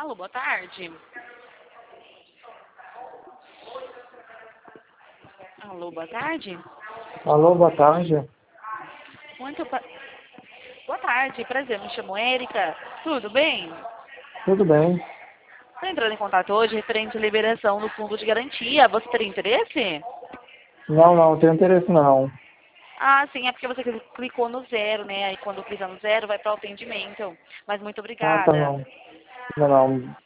Alô, boa tarde. Alô, boa tarde. Alô, boa tarde. Boa tarde, prazer, me chamo Érica. Tudo bem? Tudo bem? Estou entrando em contato hoje referente à liberação do fundo de garantia. Você teria interesse? Não tenho interesse não. Ah, sim, é porque você clicou no zero, né? Aí quando clica no zero vai para o atendimento. Mas muito Ah, tá obrigada. não. Não.